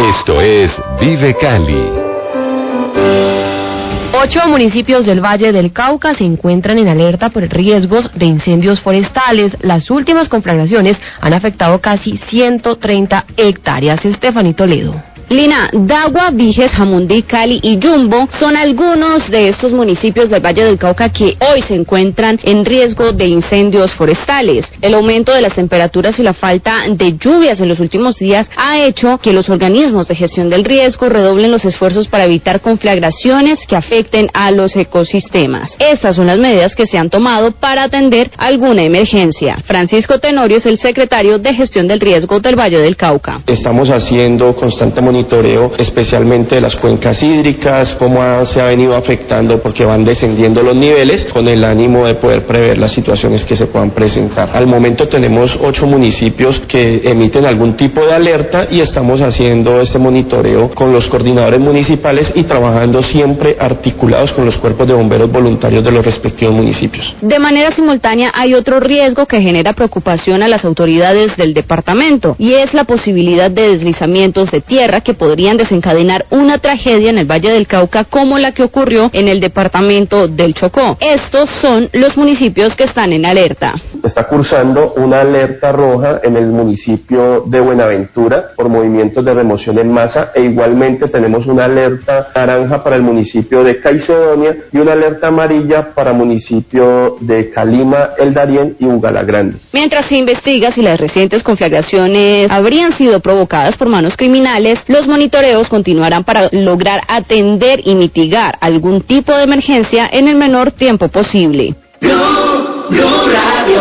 Esto es Vive Cali. 8 municipios del Valle del Cauca se encuentran en alerta por riesgos de incendios forestales. Las últimas conflagraciones han afectado casi 130 hectáreas. Estefanía Toledo. Lina, Dagua, Viges, Jamundí, Cali y Yumbo son algunos de estos municipios del Valle del Cauca que hoy se encuentran en riesgo de incendios forestales. El aumento de las temperaturas y la falta de lluvias en los últimos días ha hecho que los organismos de gestión del riesgo redoblen los esfuerzos para evitar conflagraciones que afecten a los ecosistemas. Estas son las medidas que se han tomado para atender alguna emergencia. Francisco Tenorio es el secretario de gestión del riesgo del Valle del Cauca. Estamos haciendo constante monitoreo, especialmente de las cuencas hídricas, cómo se ha venido afectando porque van descendiendo los niveles, con el ánimo de poder prever las situaciones que se puedan presentar. Al momento tenemos 8 municipios que emiten algún tipo de alerta y estamos haciendo este monitoreo con los coordinadores municipales y trabajando siempre articulados con los cuerpos de bomberos voluntarios de los respectivos municipios. De manera simultánea hay otro riesgo que genera preocupación a las autoridades del departamento y es la posibilidad de deslizamientos de tierra que podrían desencadenar una tragedia en el Valle del Cauca como la que ocurrió en el departamento del Chocó. Estos son los municipios que están en alerta. Está cursando una alerta roja en el municipio de Buenaventura por movimientos de remoción en masa e igualmente tenemos una alerta naranja para el municipio de Caicedonia y una alerta amarilla para el municipio de Calima, El Darién y Ugala-Grande. Mientras se investiga si las recientes conflagraciones habrían sido provocadas por manos criminales, los monitoreos continuarán para lograr atender y mitigar algún tipo de emergencia en el menor tiempo posible. Blue Radio.